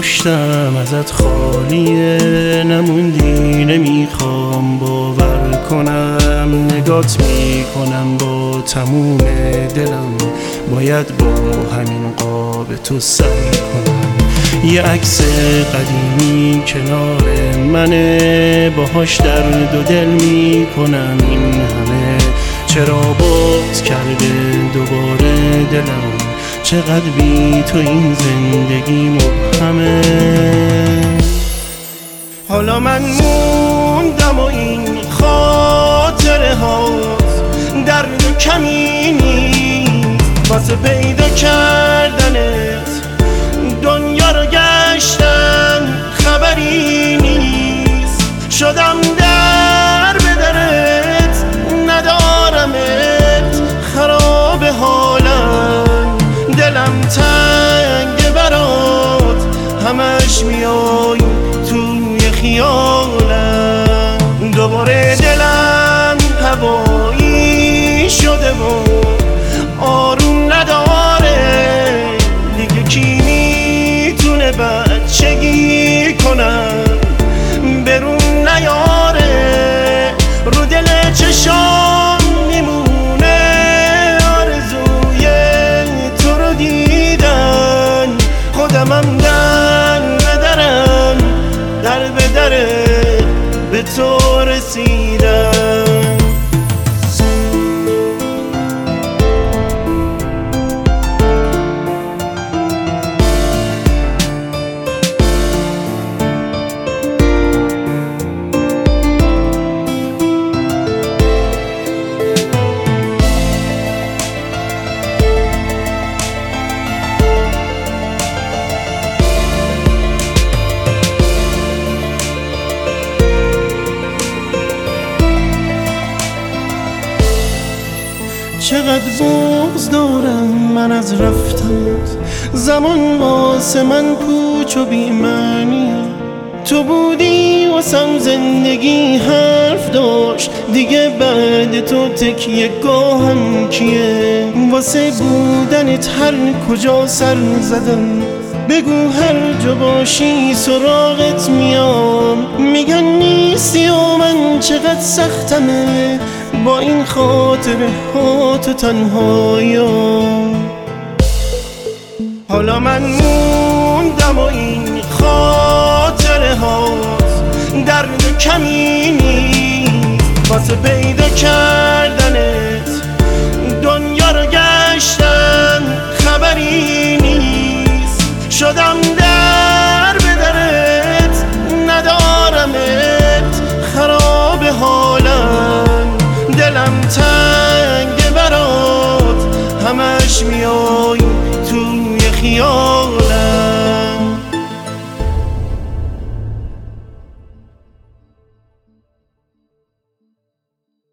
انگشتم ازت خالیه، نموندی نمیخوام باور کنم. نگات میکنم با تموم دلم، باید با همین قاب تو سعی کنم. یه عکس قدیمی کنار منه، باهاش درد و دل میکنم. این همه چرا باز کرده دوباره دلم، چقدر بی تو این زندگی مبهمه. حالا من موندم و این خاطره هاست، درد کمی نیست واسه پیدا کردنت. دنیا رو گشتم خبری نیست، شدم در به درت ندارمت. خراب حالم، دلم تنگ برات، همش میای توی خیالم. دوباره دلم هوایی شده و آروم نداره دیگه. کی میتونه بچگی کنم برون نیاره؟ رو دل چشام میمونه آرزوی تو رو دیدن. خودمم در به درم، در به در به تو رسیدم. چقدر بغض دارم من از رفتنت، زمان واسه من پوچ و بی‌معنی. تو بودی واسم زندگی حرف داشت، دیگه بعد تو تکیه گاهم کیه؟ واسه بودنت هر کجا سر زدم، بگو هر جا باشی سراغت میام. میگن نیستی و من چقدر سختمه با این خاطره ها تو تنهاییم. حالا من موندم و این خاطره هاست، درد کمی نیست واسه پیدا کردنت. دنیا رو گشتم خبری نیست، شدم در به درت ندارمت. خراب حالم، دلم تنگ برات، همش میای توی خیال.